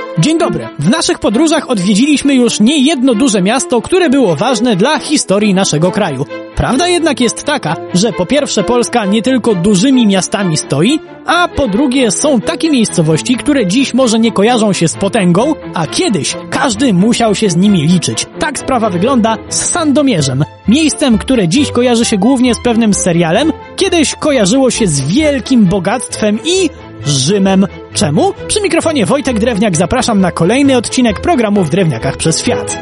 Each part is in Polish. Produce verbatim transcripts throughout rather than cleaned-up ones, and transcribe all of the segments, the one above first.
Dzień dobry. W naszych podróżach odwiedziliśmy już niejedno duże miasto, które było ważne dla historii naszego kraju. Prawda jednak jest taka, że po pierwsze Polska nie tylko dużymi miastami stoi, a po drugie są takie miejscowości, które dziś może nie kojarzą się z potęgą, a kiedyś każdy musiał się z nimi liczyć. Tak sprawa wygląda z Sandomierzem. Miejscem, które dziś kojarzy się głównie z pewnym serialem, kiedyś kojarzyło się z wielkim bogactwem i Rzymem. Czemu? Przy mikrofonie Wojtek Drewniak zapraszam na kolejny odcinek programu W Drewniakach przez Świat.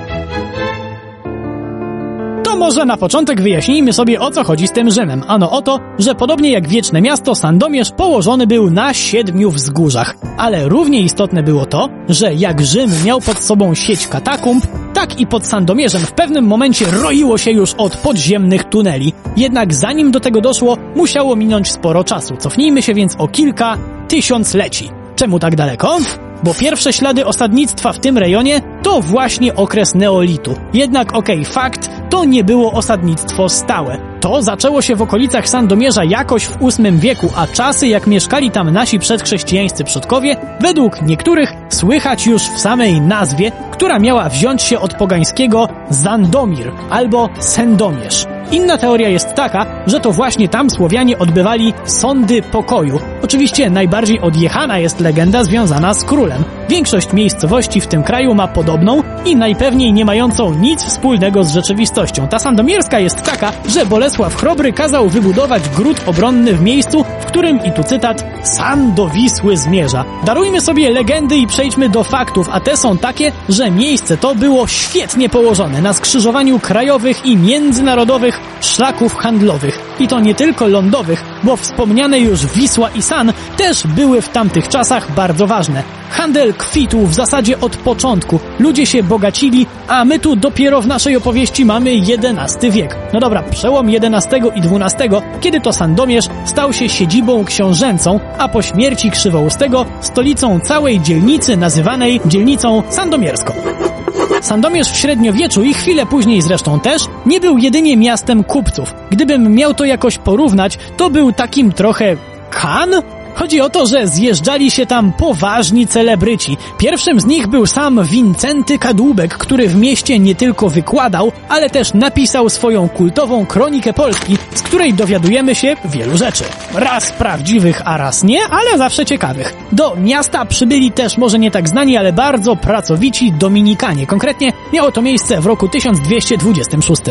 To może na początek wyjaśnijmy sobie, o co chodzi z tym Rzymem. Ano o to, że podobnie jak wieczne miasto, Sandomierz położony był na siedmiu wzgórzach. Ale równie istotne było to, że jak Rzym miał pod sobą sieć katakumb, tak i pod Sandomierzem w pewnym momencie roiło się już od podziemnych tuneli. Jednak zanim do tego doszło, musiało minąć sporo czasu. Cofnijmy się więc o kilka tysiącleci. Czemu tak daleko? Bo pierwsze ślady osadnictwa w tym rejonie to właśnie okres neolitu. Jednak okej, okay, fakt, to nie było osadnictwo stałe. To zaczęło się w okolicach Sandomierza jakoś w ósmym wieku, a czasy jak mieszkali tam nasi przedchrześcijańscy przodkowie, według niektórych słychać już w samej nazwie, która miała wziąć się od pogańskiego Zandomir albo Sendomierz. Inna teoria jest taka, że to właśnie tam Słowianie odbywali sądy pokoju. Oczywiście najbardziej odjechana jest legenda związana z królem. Większość miejscowości w tym kraju ma podobną i najpewniej nie mającą nic wspólnego z rzeczywistością. Ta sandomierska jest taka, że Bolesław Chrobry kazał wybudować gród obronny w miejscu, w którym, i tu cytat, San do Wisły zmierza. Darujmy sobie legendy i przejdźmy do faktów, a te są takie, że miejsce to było świetnie położone na skrzyżowaniu krajowych i międzynarodowych szlaków handlowych. I to nie tylko lądowych, bo wspomniane już Wisła i San też były w tamtych czasach bardzo ważne. Handel kwitł w zasadzie od początku. Ludzie się bogacili, a my tu dopiero w naszej opowieści mamy jedenasty wiek. No dobra, przełom jedenastego i dwunastego, kiedy to Sandomierz stał się siedzibą książęcą, a po śmierci Krzywoustego stolicą całej dzielnicy nazywanej dzielnicą sandomierską. Sandomierz w średniowieczu i chwilę później zresztą też nie był jedynie miastem kupców. Gdybym miał to jakoś porównać, to był takim trochę Kan? Chodzi o to, że zjeżdżali się tam poważni celebryci. Pierwszym z nich był sam Wincenty Kadłubek, który w mieście nie tylko wykładał, ale też napisał swoją kultową kronikę Polski, z której dowiadujemy się wielu rzeczy. Raz prawdziwych, a raz nie, ale zawsze ciekawych. Do miasta przybyli też może nie tak znani, ale bardzo pracowici Dominikanie. Konkretnie miało to miejsce w roku tysiąc dwieście dwudziestym szóstym.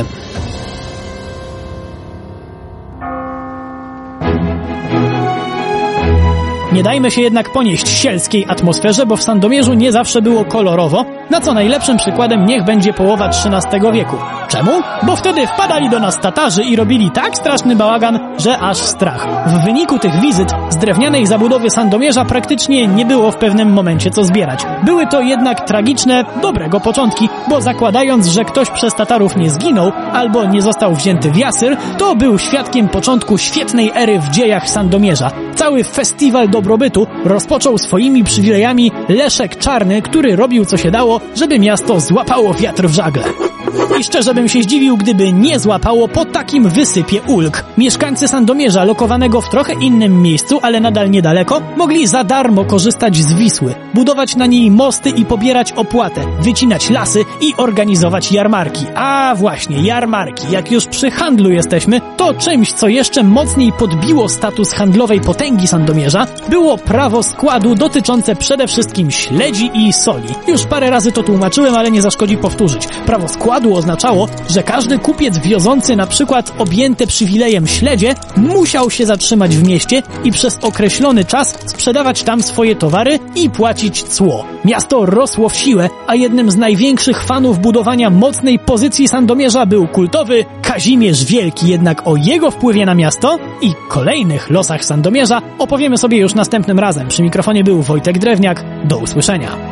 Nie dajmy się jednak ponieść sielskiej atmosferze, bo w Sandomierzu nie zawsze było kolorowo, na co najlepszym przykładem niech będzie połowa trzynastego wieku. Czemu? Bo wtedy wpadali do nas Tatarzy i robili tak straszny bałagan, że aż strach. W wyniku tych wizyt z drewnianej zabudowy Sandomierza praktycznie nie było w pewnym momencie co zbierać. Były to jednak tragiczne, dobrego początki, bo zakładając, że ktoś przez Tatarów nie zginął albo nie został wzięty w jasyr, to był świadkiem początku świetnej ery w dziejach Sandomierza. Cały festiwal dobrobytu rozpoczął swoimi przywilejami Leszek Czarny, który robił co się dało, żeby miasto złapało wiatr w żagle. I szczerze bym się zdziwił, gdyby nie złapało po takim wysypie ulg. Mieszkańcy Sandomierza, lokowanego w trochę innym miejscu, ale nadal niedaleko, mogli za darmo korzystać z Wisły, budować na niej mosty i pobierać opłatę, wycinać lasy i organizować jarmarki. A właśnie, jarmarki. Jak już przy handlu jesteśmy, to czymś, co jeszcze mocniej podbiło status handlowej potęgi Sandomierza, było prawo składu dotyczące przede wszystkim śledzi i soli. Już parę razy to tłumaczyłem, ale nie zaszkodzi powtórzyć. Prawo składu oznaczało, że każdy kupiec wiozący na przykład objęte przywilejem śledzie musiał się zatrzymać w mieście i przez określony czas sprzedawać tam swoje towary i płacić cło. Miasto rosło w siłę, a jednym z największych fanów budowania mocnej pozycji Sandomierza był kultowy Kazimierz Wielki. Jednak o jego wpływie na miasto i kolejnych losach Sandomierza opowiemy sobie już następnym razem. Przy mikrofonie był Wojtek Drewniak. Do usłyszenia.